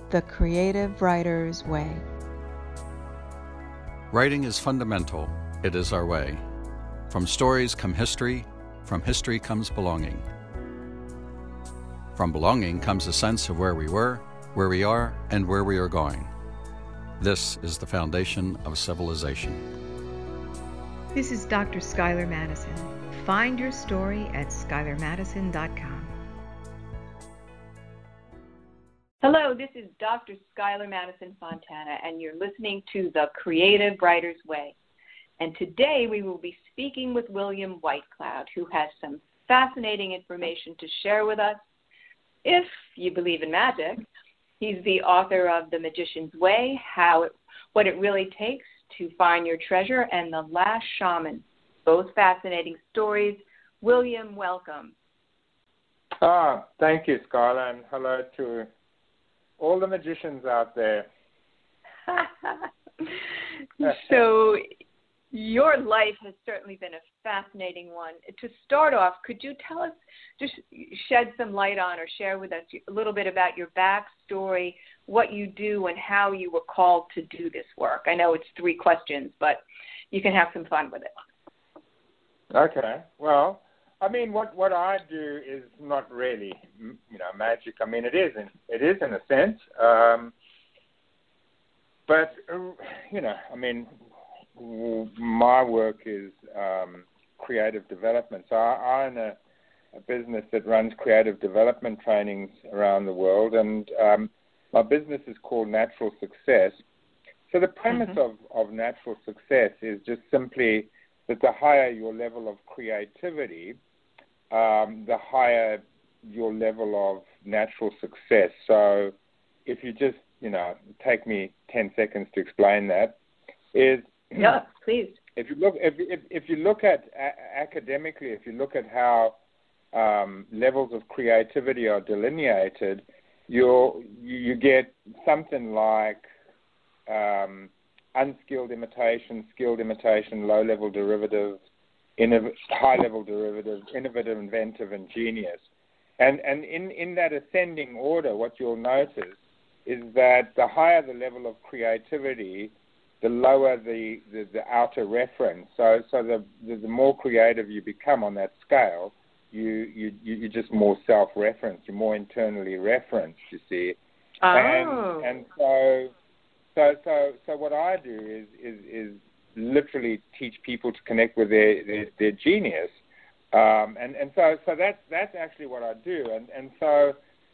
The Creative Writer's Way. Writing is fundamental. It is our way. From stories come history. From history comes belonging. From belonging comes a sense of where we were, where we are, and where we are going. This is the foundation of civilization. This is Dr. Skylar Madison. Find your story at SkylarMadison.com. Hello, this is Dr. Skylar Madison Fontana, and you're listening to The Creative Writer's Way. And today we will be speaking with William Whitecloud, who has some fascinating information to share with us. If you believe in magic, he's the author of The Magician's Way, what it really takes to find your treasure, and The Last Shaman. Both fascinating stories. William, welcome. Thank you, Skylar, and hello to all the magicians out there. So your life has certainly been a fascinating one. To start off, could you tell us, just shed some light on or share with us a little bit about your backstory, what you do, and how you were called to do this work? I know it's 3 questions, but you can have some fun with it. Okay. Well, I mean, what I do is not really, magic. I mean, it is in a sense. But, I mean, my work is creative development. So I own a business that runs creative development trainings around the world, and my business is called Natural Success. So the premise of Natural Success is just simply that the higher your level of creativity, the higher your level of natural success. So if you just, take me 10 seconds to explain that, is... Yeah, please. If you look at academically, if you look at how levels of creativity are delineated, you get something like unskilled imitation, skilled imitation, low-level derivative, high-level derivative, innovative, inventive, and genius. And in that ascending order, what you'll notice is that the higher the level of creativity, the lower the outer reference. So the more creative you become on that scale, you're just more self-referenced, you're more internally referenced, you see. Oh. And so what I do is literally teach people to connect with their genius, and so that's actually what I do, and so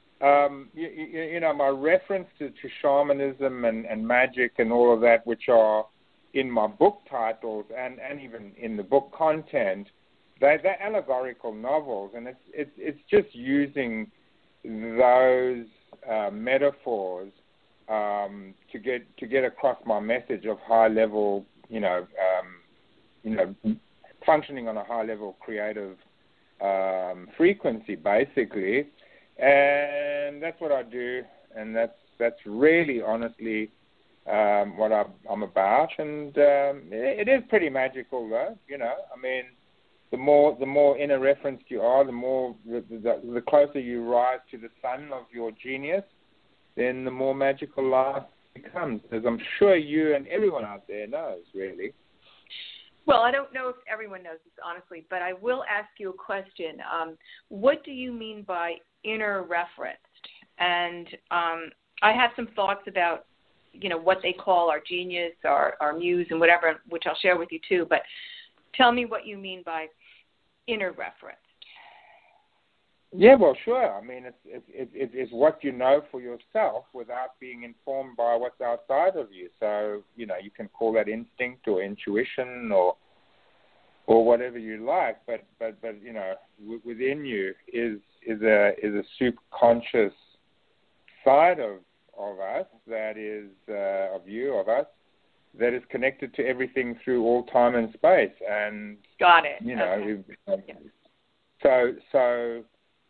my reference to shamanism and magic and all of that, which are in my book titles and even in the book content, they're allegorical novels, and it's just using those metaphors to get across my message of high level. Functioning on a high-level creative frequency, basically, and that's what I do, and that's really, honestly, what I'm about, and it is pretty magical, though. I mean, the more inner referenced you are, the closer you rise to the sun of your genius, then the more magical life becomes, as I'm sure you and everyone out there knows, really. Well, I don't know if everyone knows this, honestly, but I will ask you a question. What do you mean by inner referenced? And I have some thoughts about, what they call our genius, our muse, and whatever, which I'll share with you too. But tell me what you mean by inner referenced. Yeah, well, sure. I mean, it's what you know for yourself without being informed by what's outside of you. So, you can call that instinct or intuition or whatever you like. But within you is a subconscious side of us that is of us that is connected to everything through all time and space. And got it. So.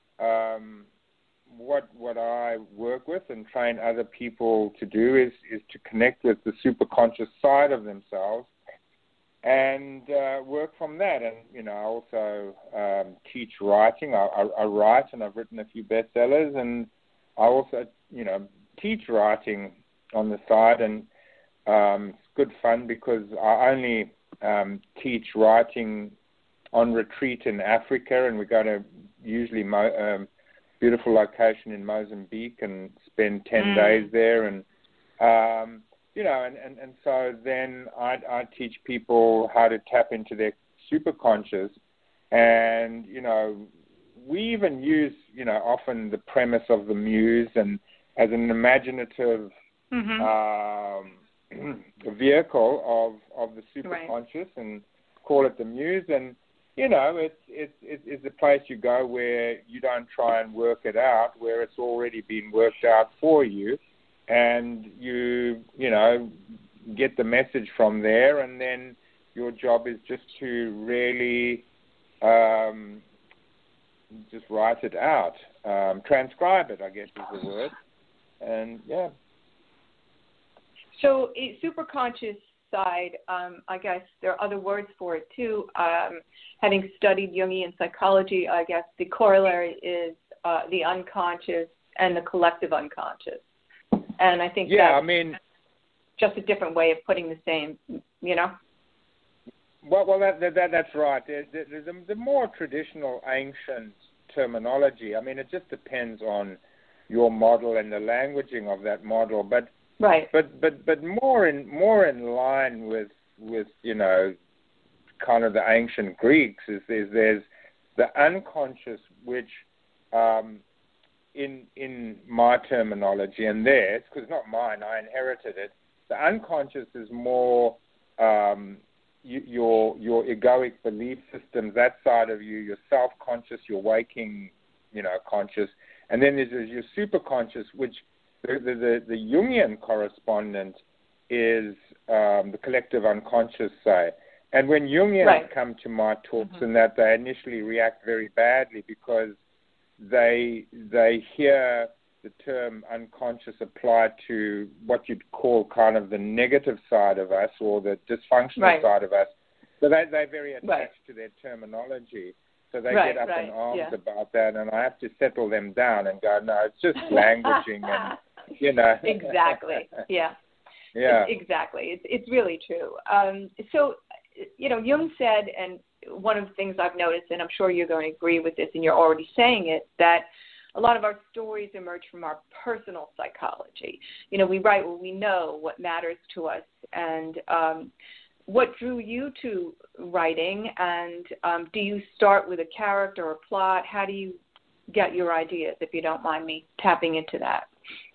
What I work with and train other people to do is to connect with the superconscious side of themselves and work from that. And, I also teach writing. I write, and I've written a few bestsellers, and I also, teach writing on the side, and it's good fun because I only teach writing on retreat in Africa, and we go to usually beautiful location in Mozambique and spend 10 days there, and and so then I teach people how to tap into their superconscious, and we even use often the premise of the muse and as an imaginative vehicle of the superconscious, and call it the muse. And it's a place you go where you don't try and work it out, where it's already been worked out for you, and you get the message from there, and then your job is just to really just write it out, transcribe it, I guess is the word. And yeah. So superconscious side, I guess there are other words for it too. Having studied Jungian psychology, I guess the corollary is the unconscious and the collective unconscious. And I think that's just a different way of putting the same, Well, that's right. The more traditional, ancient terminology, it just depends on your model and the languaging of that model. But But more in line with kind of the ancient Greeks is there's the unconscious, which in my terminology and theirs, because not mine, I inherited it. The unconscious is more your egoic belief systems, that side of you, your self-conscious, your waking, conscious, and then there's your superconscious, which the Jungian correspondent is the collective unconscious, say. And when Jungians come to my talks and that, they initially react very badly because they hear the term unconscious applied to what you'd call kind of the negative side of us or the dysfunctional side of us. So they're very attached to their terminology. So they get up in arms about that, and I have to settle them down and go, no, it's just languaging and, Exactly, yeah. Exactly. It's really true. So, Jung said, and one of the things I've noticed, and I'm sure you're going to agree with this, and you're already saying it, that a lot of our stories emerge from our personal psychology. We write what we know, what matters to us, and what drew you to writing, and do you start with a character or plot? How do you get your ideas, if you don't mind me tapping into that?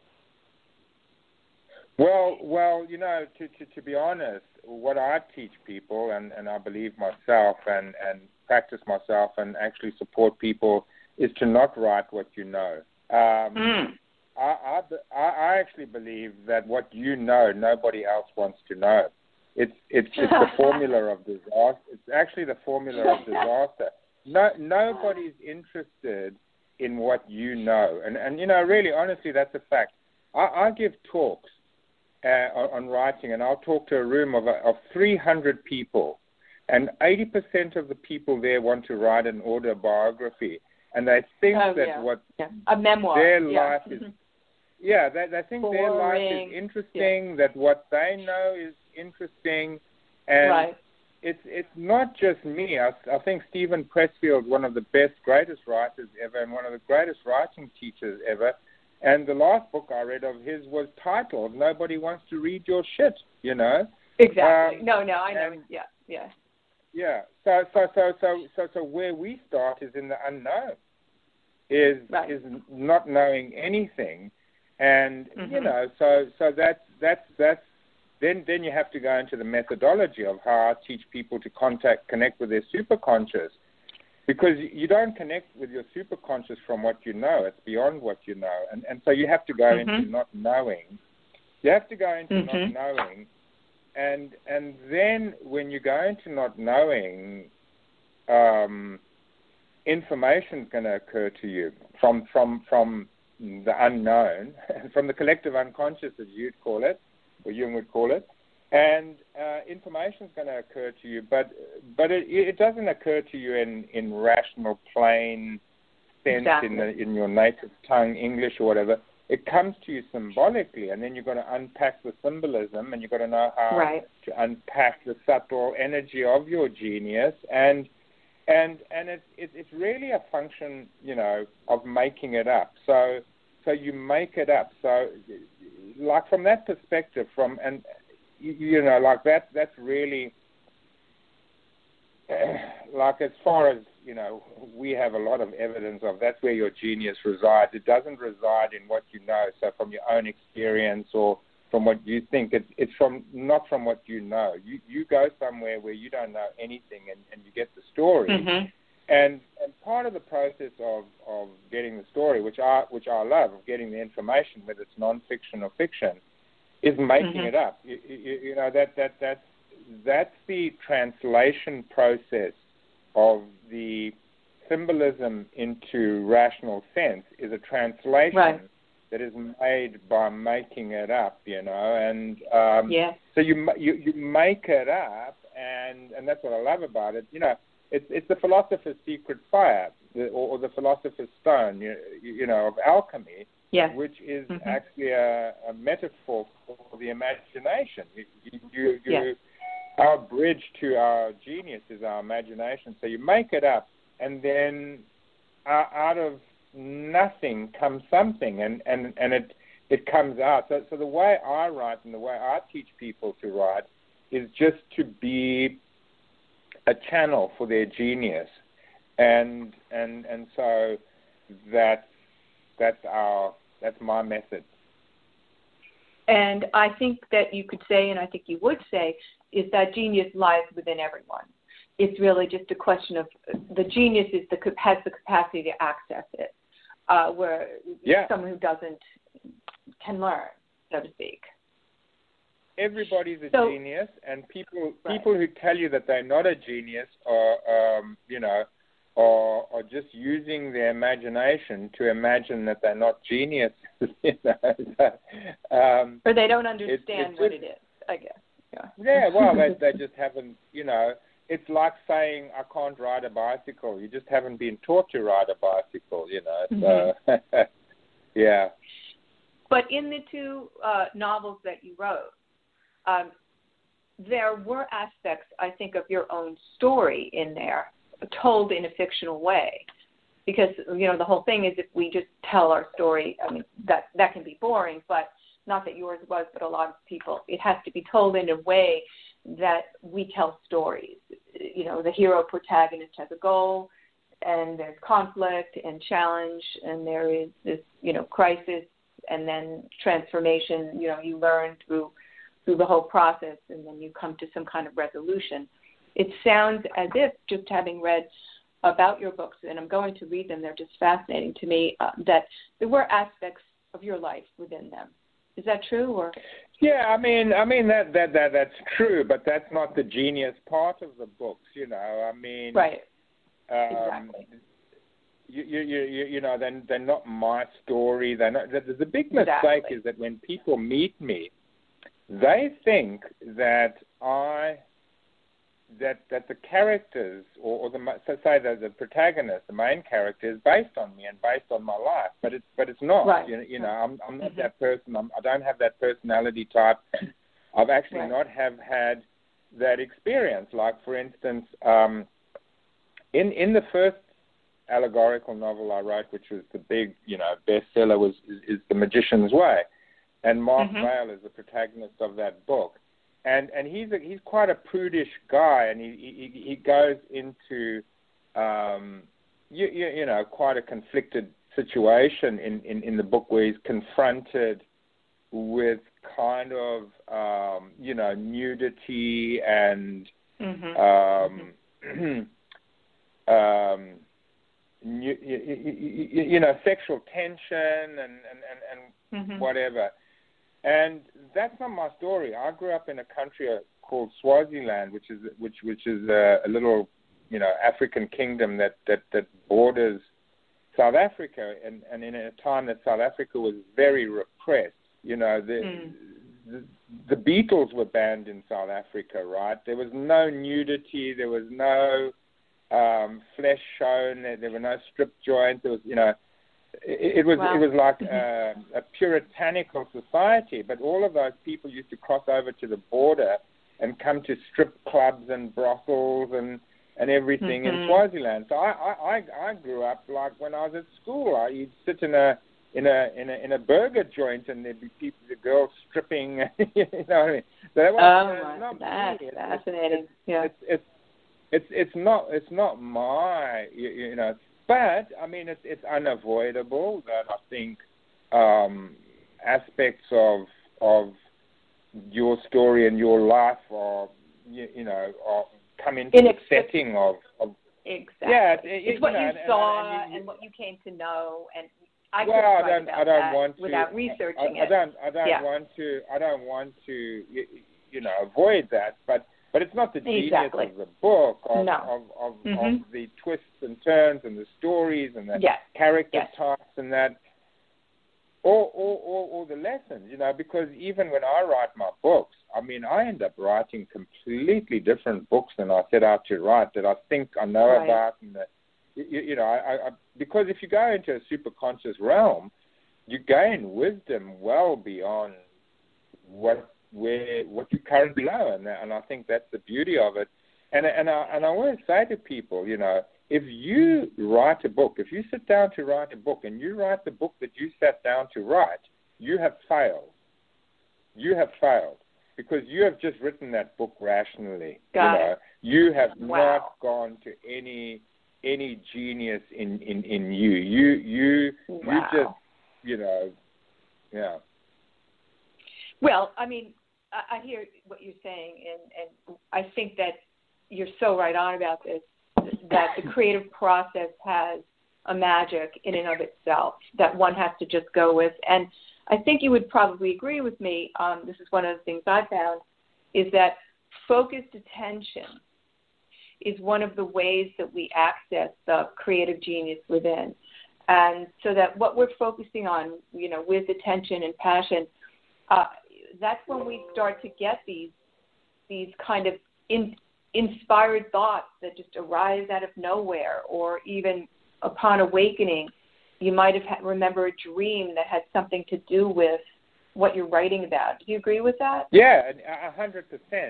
Well, to be honest, what I teach people, and I believe myself and practice myself and actually support people, is to not write what you know. I actually believe that what you know, nobody else wants to know. It's the formula of disaster. It's actually the formula of disaster. Nobody's interested in what you know. And really, honestly, that's a fact. I give talks on writing, and I'll talk to a room of 300 people, and 80% of the people there want to write an autobiography, and they think a memoir. Their life is they think boring. Their life is interesting, that what they know is interesting, and it's not just me. I think Stephen Pressfield, one of the greatest writers ever, and one of the greatest writing teachers ever. And the last book I read of his was titled "Nobody Wants to Read Your Shit." Exactly. No, I know. Yeah. So where we start is in the unknown, is not knowing anything, and so that's then you have to go into the methodology of how I teach people to connect with their superconscious. Because you don't connect with your superconscious from what you know. It's beyond what you know. And so you have to go into not knowing. You have to go into not knowing. And then when you go into not knowing, information's going to occur to you from the unknown, from the collective unconscious, as you'd call it, or Jung would call it. And information is going to occur to you, but it doesn't occur to you in rational, plain sense in your native tongue, English or whatever. it comes to you symbolically, and then you've got to unpack the symbolism, and you've got to know how to unpack the subtle energy of your genius, and it's really a function, you know, of making it up. So you make it up. So, like from that perspective, you know, like that's really like as far as, you know, we have a lot of evidence of that's where your genius resides. It doesn't reside in what you know. So from your own experience or from what you think, it's not from what you know. You go somewhere where you don't know anything and you get the story. Mm-hmm. And part of the process of getting the story, which I love, of getting the information, whether it's nonfiction or fiction, is making it up. You know, that's the translation process of the symbolism into rational sense, is a translation that is made by making it up, you know, and so you make it up, and that's what I love about it. You know, it's the philosopher's secret fire, or the philosopher's stone, you know, of alchemy, which is actually a metaphor for the imagination. Our bridge to our genius is our imagination. So you make it up, and then out of nothing comes something, and it comes out. So the way I write and the way I teach people to write is just to be a channel for their genius, and so that's my method. And I think that you could say, and I think you would say, is that genius lies within everyone. It's really just a question of the genius has the capacity to access it, where someone who doesn't can learn, so to speak. Everybody's a genius, and people who tell you that they're not a genius are, you know, are just using their imagination to imagine that they're not geniuses. You know? Or they don't understand what it is, I guess. Yeah, well, they just haven't, you know, it's like saying, I can't ride a bicycle. You just haven't been taught to ride a bicycle, you know. So, yeah. But in the two novels that you wrote, there were aspects, I think, of your own story in there, told in a fictional way. Because, you know, the whole thing is if we just tell our story, I mean, that can be boring, but not that yours was, but a lot of people, it has to be told in a way that we tell stories. You know, the hero protagonist has a goal, and there's conflict and challenge, and there is this, you know, crisis, and then transformation. You know, you learn through the whole process, and then you come to some kind of resolution. It sounds as if, just having read about your books, and I'm going to read them, they're just fascinating to me, that there were aspects of your life within them. Is that true, or? Yeah, I mean that's true, but that's not the genius part of the books, you know. I mean, right? Exactly. You know, they're not my story. They're not. The big mistake is that when people meet me, they think that that the characters or the protagonist, the main character, is based on me and based on my life, but it's not. Right. You know, I'm not that person. I don't have that personality type. I've actually not have had that experience. Like, for instance, in the first allegorical novel I wrote, which was the big, you know, bestseller, is The Magician's Way, and Mark Vail is the protagonist of that book. And he's quite a prudish guy, and he goes into you know, quite a conflicted situation in the book, where he's confronted with kind of you know, nudity and you know, sexual tension and whatever. And that's not my story. I grew up in a country called Swaziland, which is a little, you know, African kingdom that borders South Africa, and in a time that South Africa was very repressed. You know, the Beatles were banned in South Africa, right? There was no nudity, there was no flesh shown, there were no strip joints. There was, you know, it was like a puritanical society, but all of those people used to cross over to the border and come to strip clubs and brothels and everything in Swaziland. So I grew up like when I was at school. You'd sit in a burger joint and there'd be people, the girls stripping. You know what I mean? So that was, that's fascinating. It's not my, you know. But I mean, it's unavoidable that I think aspects of your story and your life are, you know, come into the setting of exactly. Yeah, it's what you saw and what you came to know, and I don't want to without researching it. I don't want to you know, avoid that, but it's not the genius of the book, of the twists and turns and the stories and the character types and that, or the lessons, you know, because even when I write my books, I mean, I end up writing completely different books than I set out to write, that I think I know about, and that, you know, I because if you go into a superconscious realm, you gain wisdom well beyond what you currently know, and I think that's the beauty of it. And I always say to people, you know, if you write a book, if you sit down to write a book and you write the book that you sat down to write, you have failed. You have failed because you have just written that book rationally. You have not gone to any genius in you. You just, you know, yeah. Well, I mean, I hear what you're saying, and I think that you're so right on about this, that the creative process has a magic in and of itself that one has to just go with. And I think you would probably agree with me, this is one of the things I found, is that focused attention is one of the ways that we access the creative genius within. And so that what we're focusing on, you know, with attention and passion, that's when we start to get these kind of inspired thoughts that just arise out of nowhere, or even upon awakening, you might have remember a dream that had something to do with what you're writing about. Do you agree with that? Yeah, 100%.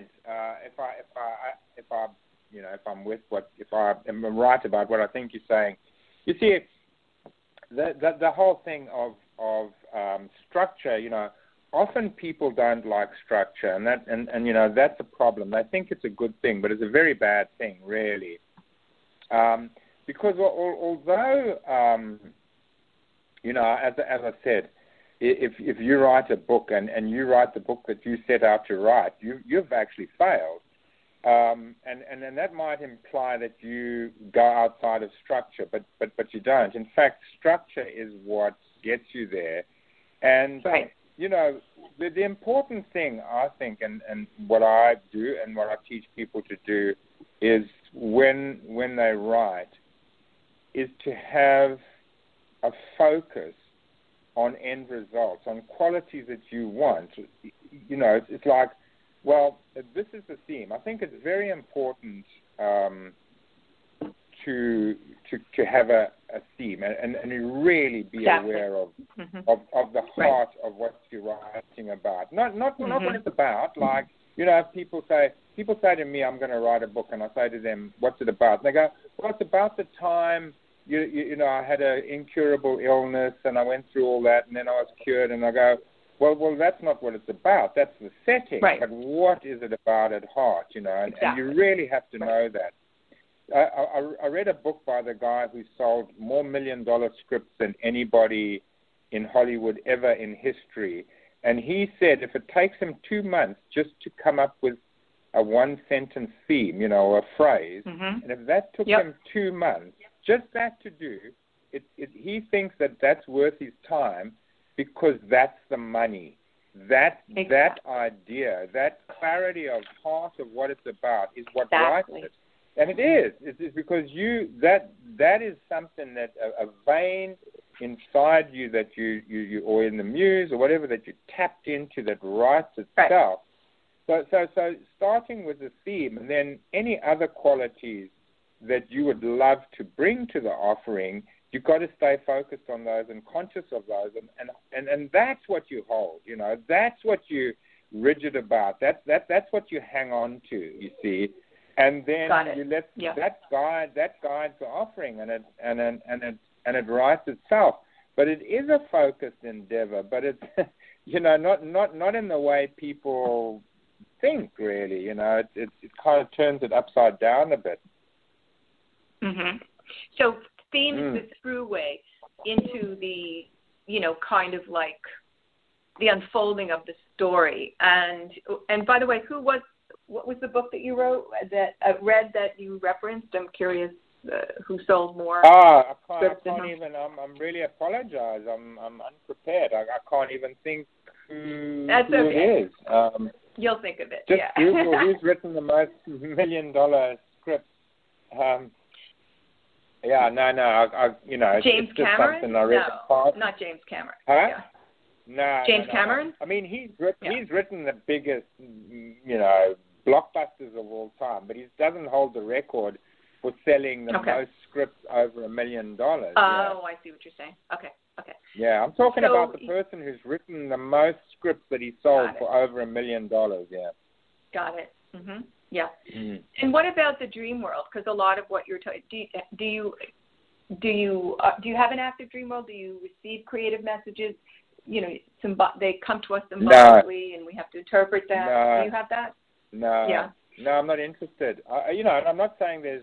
If I am right about what I think you're saying, you see, the whole thing of structure, you know. Often people don't like structure, and you know, that's a problem. They think it's a good thing, but it's a very bad thing, really. Because although, you know, as I said, if you write a book and you write the book that you set out to write, you've actually failed. And that might imply that you go outside of structure, but you don't. In fact, structure is what gets you there. And you know, the important thing, I think, and what I do and what I teach people to do is when they write, is to have a focus on end results, on qualities that you want. You know, it's like, well, this is the theme. I think it's very important to have a theme and really be aware of the heart of what you're writing about. Not what it's about. Like, you know, people say to me, I'm going to write a book, and I say to them, what's it about? And they go, well, it's about the time you know, I had an incurable illness and I went through all that and then I was cured. And I go, well, that's not what it's about. That's the setting. Right. But what is it about at heart? You know, and you really have to know that. I read a book by the guy who sold more $1 million scripts than anybody in Hollywood ever in history. And he said if it takes him 2 months just to come up with a one-sentence theme, you know, or a phrase, and if that took him 2 months, just that to do, he thinks that that's worth his time because that's the money. That idea, that clarity of heart of what it's about is what writes it. And it is. It's because that is something that a vein inside you that you or in the muse or whatever that you tapped into that writes itself. So starting with the theme and then any other qualities that you would love to bring to the offering you've got to stay focused on those and conscious of those, and that's what you hold. That's what you're rigid about. That's what you hang on to. You see, and then you let that guide the offering, and it writes itself. But it is a focused endeavor. But it's not in the way people think. Really, it kind of turns it upside down a bit. Mm-hmm. So theme is the throughway into the, kind of like the unfolding of the story. And by the way, what was the book that you wrote that read that you referenced? I'm curious who sold more. I can't even. I'm really apologize. I'm unprepared. I can't even think who it is. You'll think of it. Just Google who's written the most $1 million scripts. James it's just Cameron? Something I read No, not James Cameron. Huh? Yeah. No. James Cameron? I mean, he's written the biggest, blockbusters of all time, but he doesn't hold the record for selling the most scripts over $1 million. Oh, I see what you're saying. Okay. Yeah, I'm talking about the person who's written the most scripts that he sold for over $1 million. Yeah. Got it. Mm-hmm. Yeah. Mm. And what about the dream world? Because a lot of what you're talking, do you have an active dream world? Do you receive creative messages? They come to us symbolically, and we have to interpret them. No. Do you have that? No. Yeah. No, I'm not interested. And I'm not saying there's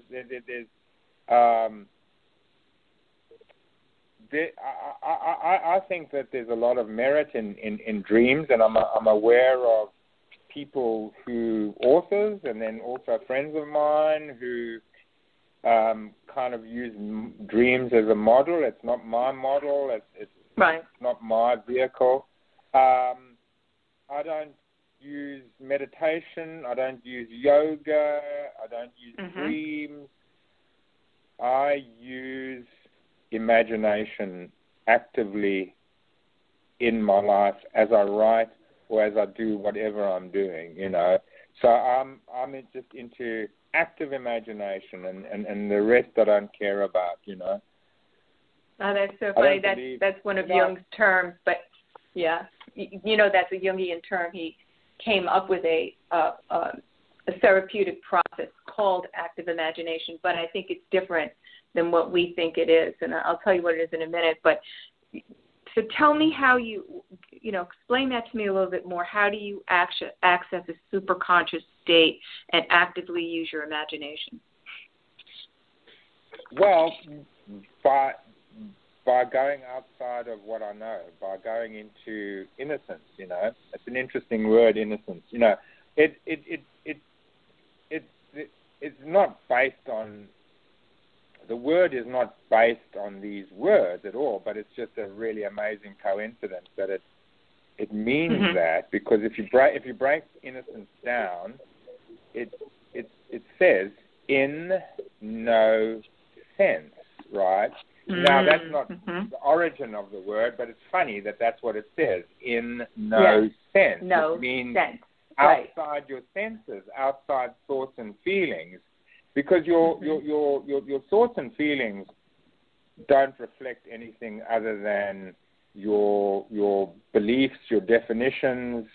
I think that there's a lot of merit in dreams, and I'm aware of people authors, and then also friends of mine who kind of use dreams as a model. It's not my model. It's not my vehicle. I don't use meditation. I don't use yoga. I don't use dreams. I use imagination actively in my life as I write or as I do whatever I'm doing, So I'm just into active imagination, and the rest I don't care about, Oh, that's so funny. That's one of Jung's terms, but that's a Jungian term. He came up with a therapeutic process called active imagination, but I think it's different than what we think it is, and I'll tell you what it is in a minute. But so tell me how explain that to me a little bit more. How do you access a superconscious state and actively use your imagination? Well, by going outside of what I know, by going into innocence. It's an interesting word, innocence. It's not based on. The word is not based on these words at all, but it's just a really amazing coincidence that it means that, because if you break innocence down, it says in no sense, right? Now that's not the origin of the word, but it's funny that that's what it says, in no sense. No it means sense. Outside your senses, outside thoughts and feelings. Because your thoughts and feelings don't reflect anything other than your beliefs, your definitions,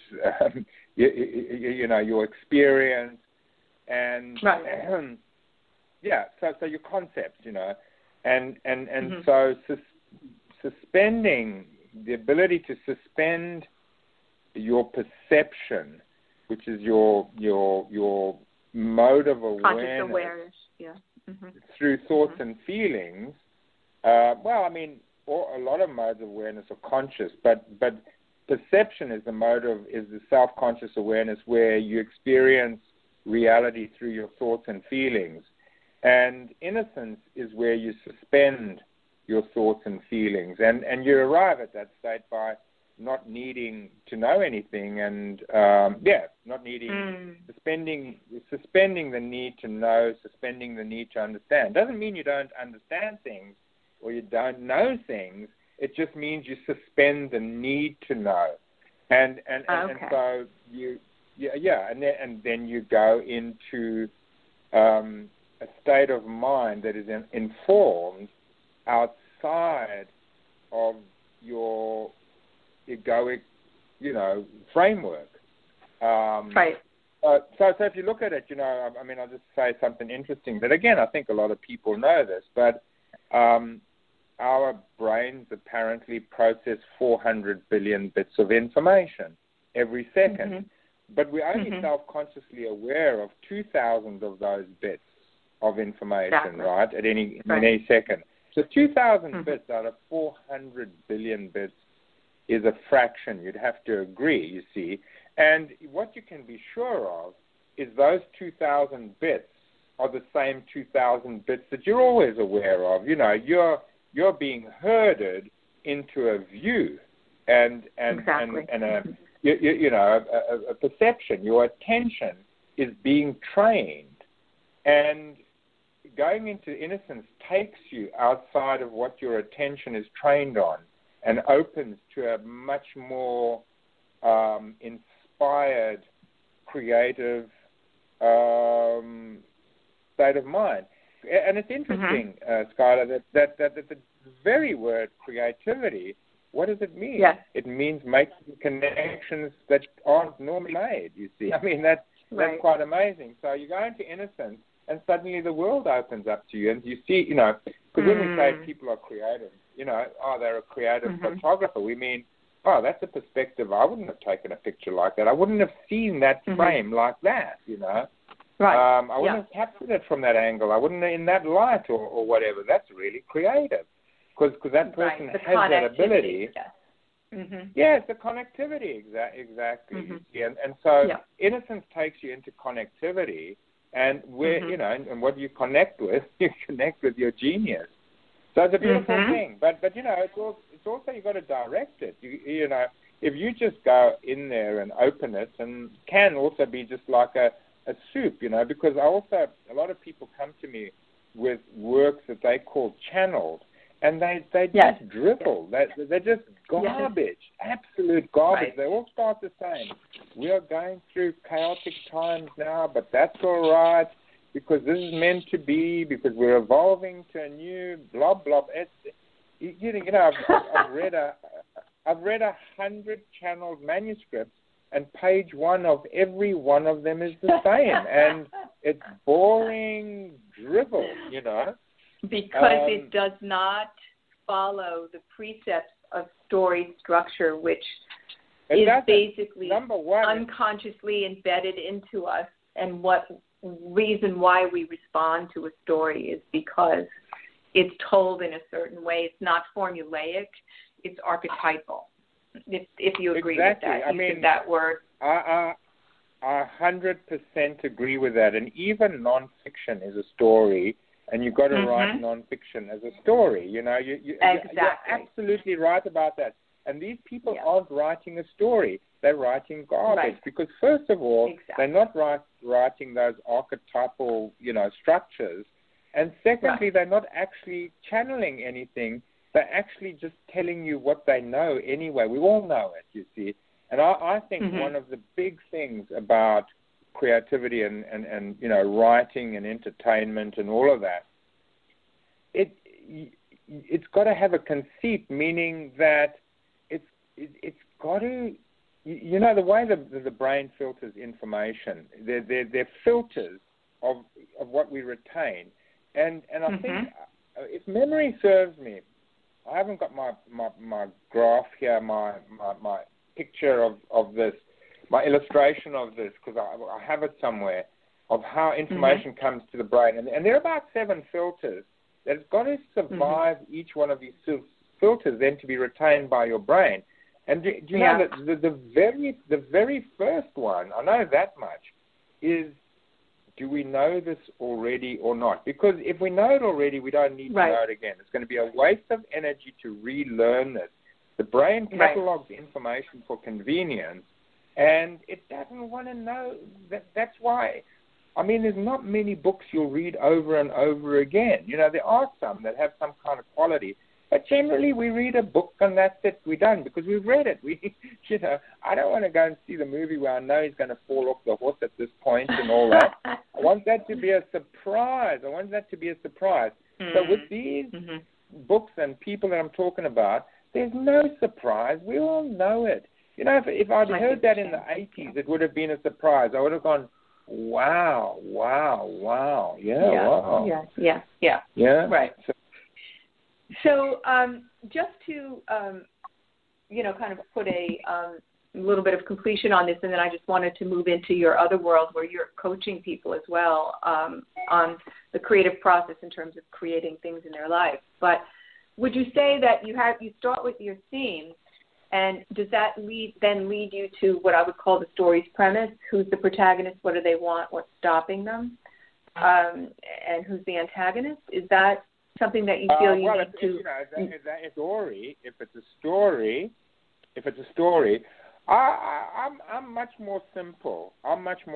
your experience, and so your concepts, and so suspending the ability to suspend your perception, which is your mode of awareness, through thoughts and feelings. A lot of modes of awareness are conscious, but perception is the self-conscious awareness where you experience reality through your thoughts and feelings. And innocence is where you suspend your thoughts and feelings, and you arrive at that state by not needing to know anything, and not needing, suspending the need to know, suspending the need to understand. Doesn't mean you don't understand things or you don't know things. It just means you suspend the need to know, and so and then you go into a state of mind that is informed outside outside of your egoic, framework. Right. So if you look at it, I mean, I'll just say something interesting that, again, I think a lot of people know this, but our brains apparently process 400 billion bits of information every second. Mm-hmm. But we're only self-consciously aware of 2,000 of those bits of information, right, at any second. So 2,000 bits out of 400 billion bits is a fraction. You'd have to agree, you see. And what you can be sure of is those 2,000 bits are the same 2,000 bits that you're always aware of. You're being herded into a view and a perception. Your attention is being trained, and going into innocence takes you outside of what your attention is trained on and opens to a much more inspired, creative state of mind. And it's interesting, Skylar, that the very word creativity, what does it mean? Yes. It means making connections that aren't normally made, you see. I mean, that's quite amazing. So you go into innocence, and suddenly the world opens up to you, and you see, because when we say people are creative, they're a creative photographer, we mean, that's a perspective. I wouldn't have taken a picture like that. I wouldn't have seen that frame like that, Right. I wouldn't have captured it from that angle. I wouldn't in that light or whatever. That's really creative because that person has that ability. Yeah, it's the connectivity, exactly. You see. And so innocence takes you into connectivity, and and what do you connect with? You connect with your genius. So it's a beautiful thing. But it's also you've got to direct it. If you just go in there and open it, and can also be just like a soup, because a lot of people come to me with works that they call channeled, and they just drivel. They're just garbage, absolute garbage. Right. They all start the same. We are going through chaotic times now, but that's all right because this is meant to be, because we're evolving to a new blah blah. I've read 100 channeled manuscripts, and page one of every one of them is the same, and it's boring drivel, Because it does not follow the precepts of story structure, which is basically unconsciously embedded into us. And what reason why we respond to a story is because it's told in a certain way. It's not formulaic. It's archetypal. If you agree with that, use that word. I 100% agree with that. And even nonfiction is a story, and you've got to write nonfiction as a story. You're absolutely right about that. And these people aren't writing a story; they're writing garbage. Because first of all, they're not writing those archetypal, structures, and secondly, they're not actually channeling anything. They're actually just telling you what they know anyway. We all know it, you see. And I think one of the big things about creativity and writing and entertainment and all of that, it's got to have a conceit, meaning that it's got to, the way the brain filters information, they're filters of what we retain. And I think, if memory serves me, I haven't got my graph here, my picture of this, my illustration of this, because I have it somewhere, of how information comes to the brain. And there are about 7 filters that have got to survive each one of these filters then to be retained by your brain. And do you know that the very first one, I know that much, is, do we know this already or not? Because if we know it already, we don't need to know it again. It's going to be a waste of energy to relearn this. The brain catalogs information for convenience, and it doesn't want to know. That's why. I mean, there's not many books you'll read over and over again. There are some that have some kind of quality, but generally we read a book and that's it. We're done because we've read it. I don't want to go and see the movie where I know he's going to fall off the horse at this point and all that. I want that to be a surprise. So with these books and people that I'm talking about, there's no surprise. We all know it. You know, if I'd heard that in the 80s, it would have been a surprise. I would have gone, wow, yeah, wow. Yeah. Right. So just to, kind of put a little bit of completion on this, and then I just wanted to move into your other world where you're coaching people as well on the creative process in terms of creating things in their life. But would you say that you start with your theme, and does that lead you to what I would call the story's premise? Who's the protagonist? What do they want? What's stopping them? And who's the antagonist? Is that something that you feel you need to? If it's a story, I'm much more simple. I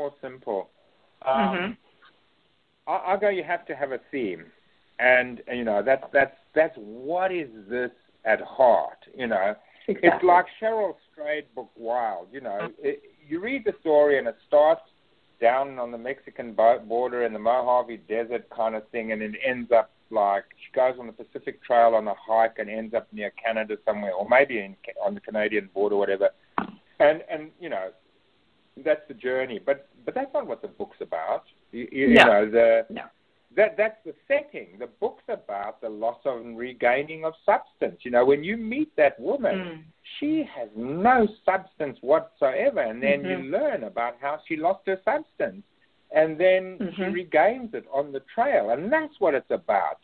go, you have to have a theme, and that's what is this at heart, Exactly. It's like Cheryl Strayed book Wild, you read the story and it starts down on the Mexican border in the Mojave Desert kind of thing, and it ends up like she goes on the Pacific Trail on a hike and ends up near Canada somewhere, or maybe on the Canadian border, whatever. And that's the journey. But that's not what the book's about. No. That's the setting. The book's about the loss and regaining of substance. When you meet that woman, she has no substance whatsoever, and then you learn about how she lost her substance, and then she regains it on the trail, and that's what it's about.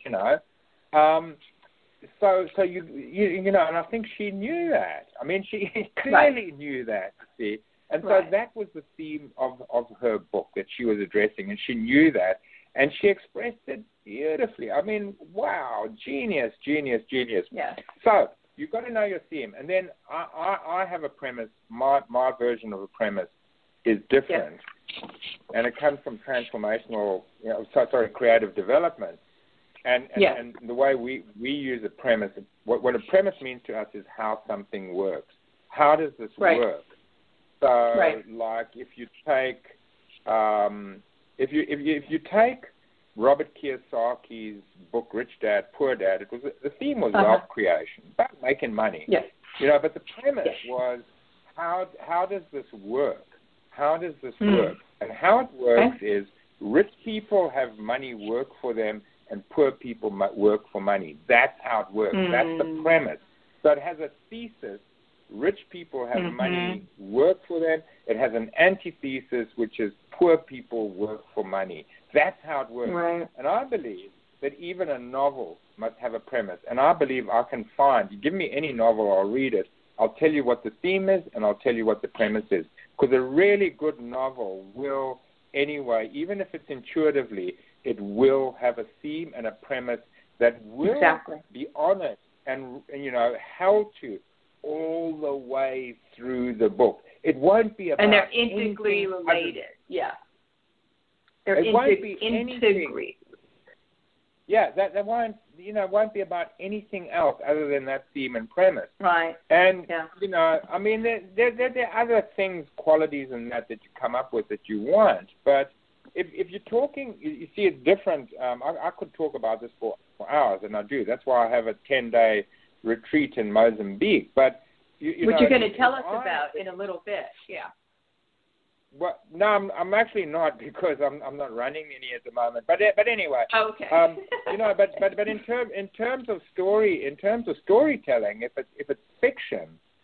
So and I think she knew that. I mean, she clearly knew that. See, and so that was the theme of her book that she was addressing, and she knew that. And she expressed it beautifully. I mean, wow, genius. Yeah. So you've got to know your theme. And then I have a premise. My version of a premise is different. Yes. And it comes from transformational, creative development. And the way we use a premise, what a premise means to us is how something works. How does this work? So, like, if you take... If you take Robert Kiyosaki's book Rich Dad Poor Dad, the theme was wealth creation, about making money. Yes. But the premise was how does this work? How does this work? And how it works is rich people have money work for them, and poor people work for money. That's how it works. That's the premise. So it has a thesis. Rich people have money work for them. It has an antithesis, which is poor people work for money. That's how it works. Right. And I believe that even a novel must have a premise. And I believe I can find, you give me any novel, I'll read it. I'll tell you what the theme is, and I'll tell you what the premise is. Because a really good novel will, anyway, even if it's intuitively, it will have a theme and a premise that will be honest and held to all the way through the book. It won't be about... And they're integrally related. Yeah. They're integrally. Yeah, that won't, won't be about anything else other than that theme and premise. Right. And, I mean, there are other things, qualities and that you come up with that you want. But if you're talking, you see it's different. I could talk about this for hours, and I do. That's why I have a 10-day retreat in Mozambique. But, which you're going to tell us about in a little bit. Yeah. Well, no, I'm actually not, because I'm not running any at the moment. But anyway. Okay. But in terms of storytelling, if it's fiction,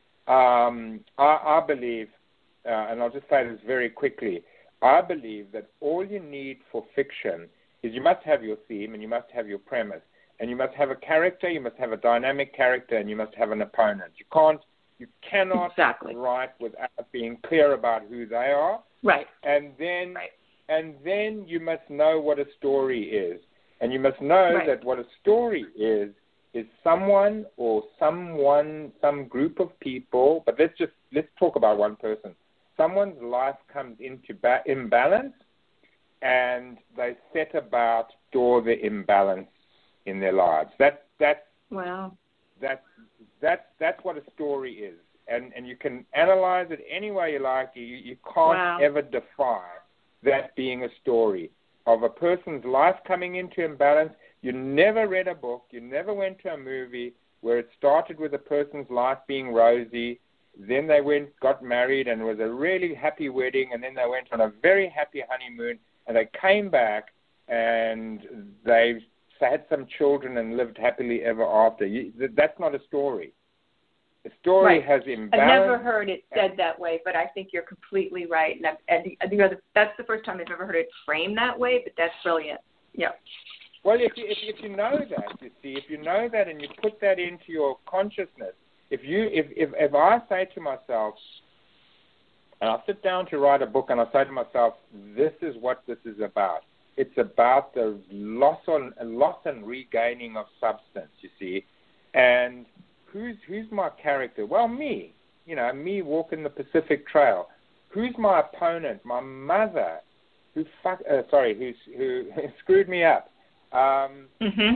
I believe, and I'll just say this very quickly, I believe that all you need for fiction is you must have your theme and you must have your premise, and you must have a character, you must have a dynamic character, and you must have an opponent. You cannot write without being clear about who they are. Right. And then you must know what a story is. And you must know that what a story is someone or some group of people, but let's talk about one person. Someone's life comes into imbalance, and they set about to restore the imbalance in their lives. Wow. That's what a story is. And you can analyze it any way you like. You can't ever define that being a story of a person's life coming into imbalance. You never read a book. You never went to a movie where it started with a person's life being rosy. Then they got married, and it was a really happy wedding, and then they went on a very happy honeymoon, and they came back, and they had some children and lived happily ever after. That's not a story. A story has imbalance. I've never heard it said that way, but I think you're completely right. And that's the first time I've ever heard it framed that way, but that's brilliant. Yeah. Well, if you know that, you see, if you know that and you put that into your consciousness, if I say to myself, and I sit down to write a book and I say to myself, this is what this is about. It's about the loss and regaining of substance, you see. And who's my character? Well, me. Me walking the Pacific Trail. Who's my opponent? My mother, who screwed me up. And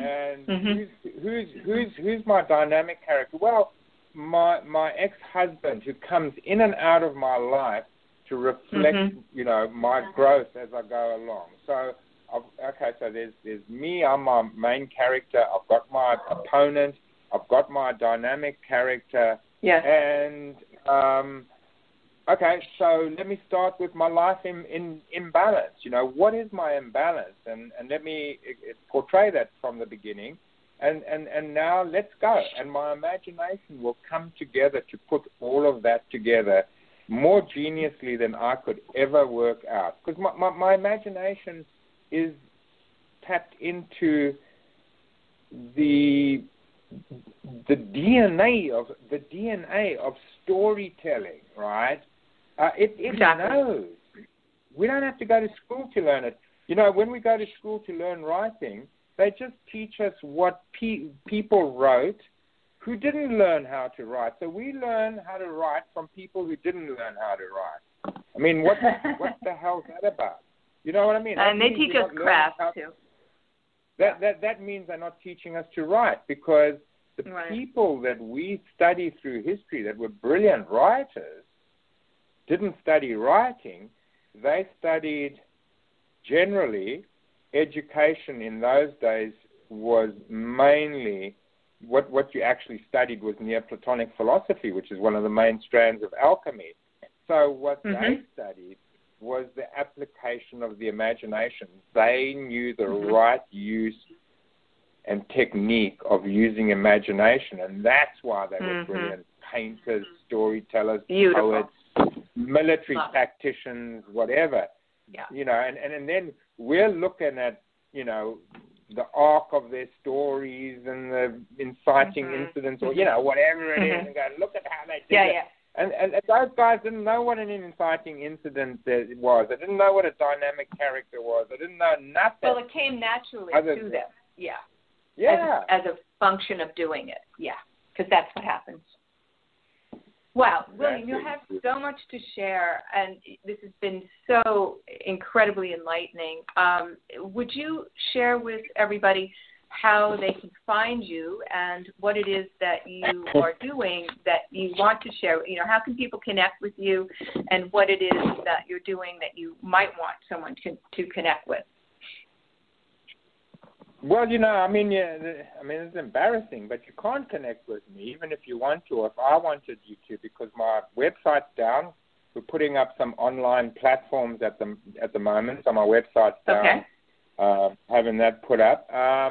who's my dynamic character? Well, my ex-husband, who comes in and out of my life to reflect, my growth as I go along. So, so there's me. I'm my main character. I've got my opponent. I've got my dynamic character. Yes. And so let me start with my life in imbalance. What is my imbalance? And let me portray that from the beginning. And now let's go. And my imagination will come together to put all of that together more geniusly than I could ever work out. Because my imagination is tapped into the DNA of storytelling, right? It knows. We don't have to go to school to learn it. When we go to school to learn writing, they just teach us what people wrote who didn't learn how to write. So we learn how to write from people who didn't learn how to write. I mean, what the hell is that about? You know what I mean? And they teach us craft too. That means they're not teaching us to write, because the people that we study through history that were brilliant writers didn't study writing. They studied, generally, education in those days was mainly, what you actually studied was Neoplatonic philosophy, which is one of the main strands of alchemy. So what they studied was the application of the imagination. They knew the right use and technique of using imagination, and that's why they were brilliant painters, storytellers, poets, military tacticians, whatever. Yeah. And then we're looking at, the arc of their stories and the inciting incidents, or, whatever it is, and go, look at how they did it. Yeah. And those guys didn't know what an inciting incident was. They didn't know what a dynamic character was. They didn't know nothing. Well, it came naturally to them. Yeah. Yeah. As a function of doing it. Yeah. Because that's what happens. Wow. William, you have so much to share, and this has been so incredibly enlightening. Would you share with everybody how they can find you and what it is that you are doing that you want to share? How can people connect with you, and what it is that you're doing that you might want someone to connect with? Well, it's embarrassing, but you can't connect with me, even if you want to, or if I wanted you to, because my website's down. We're putting up some online platforms at the moment, so my website's down. Okay. Having that put up.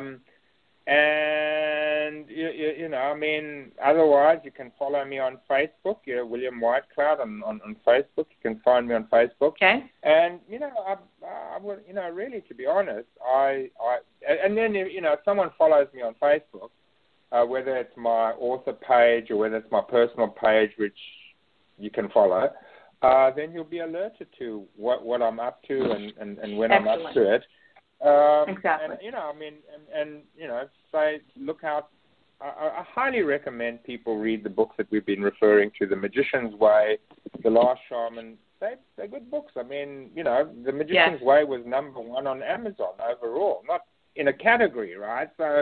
And, otherwise you can follow me on Facebook, William Whitecloud on Facebook. You can find me on Facebook. Okay. And, I would, really, to be honest, and then, if someone follows me on Facebook, whether it's my author page or whether it's my personal page, which you can follow, then you'll be alerted to what I'm up to and when I'm up to it. Exactly. And say, look out. I highly recommend people read the books that we've been referring to, The Magician's Way, The Last Shaman. They're good books. The Magician's Way was #1 on Amazon overall, not in a category, right? So,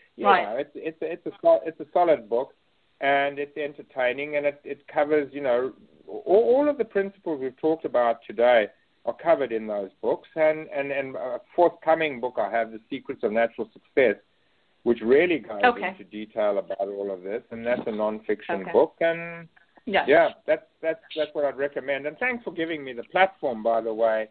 it's a solid book, and it's entertaining, and it covers, all of the principles we've talked about today are covered in those books. And a forthcoming book I have, The Secrets of Natural Success, which really goes into detail about all of this, and that's a nonfiction book. And that's what I'd recommend. And thanks for giving me the platform, by the way.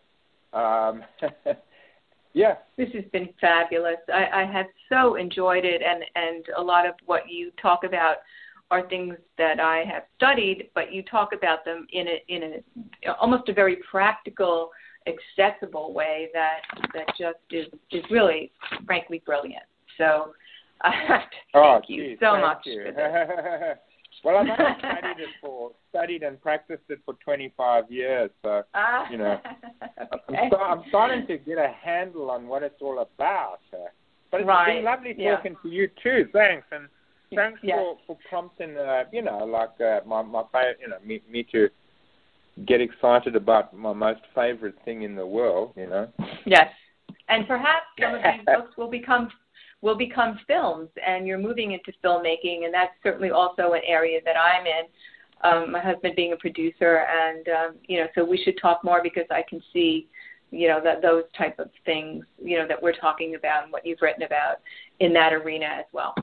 This has been fabulous. I have so enjoyed it, and a lot of what you talk about are things that I have studied, but you talk about them in a almost a very practical, accessible way that just is really, frankly, brilliant. So I have to thank you so much for this. Well, I've studied and practiced it for 25 years, so, you know, I'm starting to get a handle on what it's all about. But it's been lovely talking to you, too. Thanks. And thanks for prompting, you know, like my favorite, you know, me to get excited about my most favorite thing in the world, you know. Yes. And perhaps some of these books will become films, and you're moving into filmmaking, and that's certainly also an area that I'm in. My husband being a producer, and you know, so we should talk more, because I can see, you know, that those type of things, you know, that we're talking about and what you've written about in that arena as well.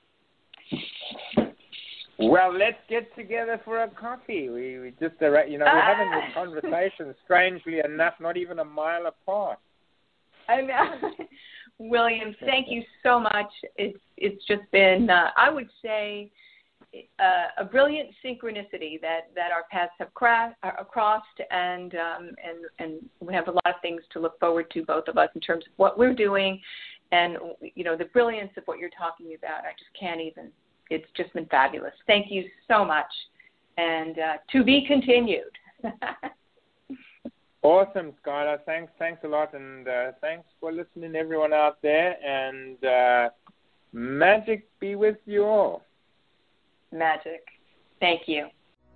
Well, let's get together for a coffee. We just, you know, we're having this conversation, strangely enough, not even a mile apart. I know. William, thank you so much. It's just been, I would say, a brilliant synchronicity that our paths have crossed, and we have a lot of things to look forward to, both of us, in terms of what we're doing, and, you know, the brilliance of what you're talking about. I just can't even. It's just been fabulous. Thank you so much, and to be continued. Awesome, Skylar. Thanks a lot, and thanks for listening, everyone out there. And magic be with you all. Magic. Thank you.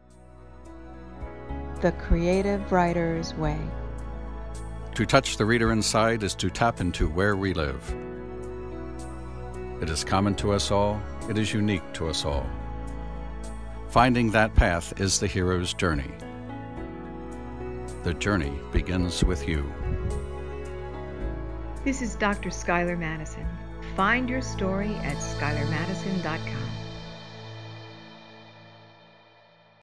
The Creative Writer's Way. To touch the reader inside is to tap into where we live. It is common to us all. It is unique to us all. Finding that path is the hero's journey. The journey begins with you. This is Dr. Skylar Madison. Find your story at SkylarMadison.com.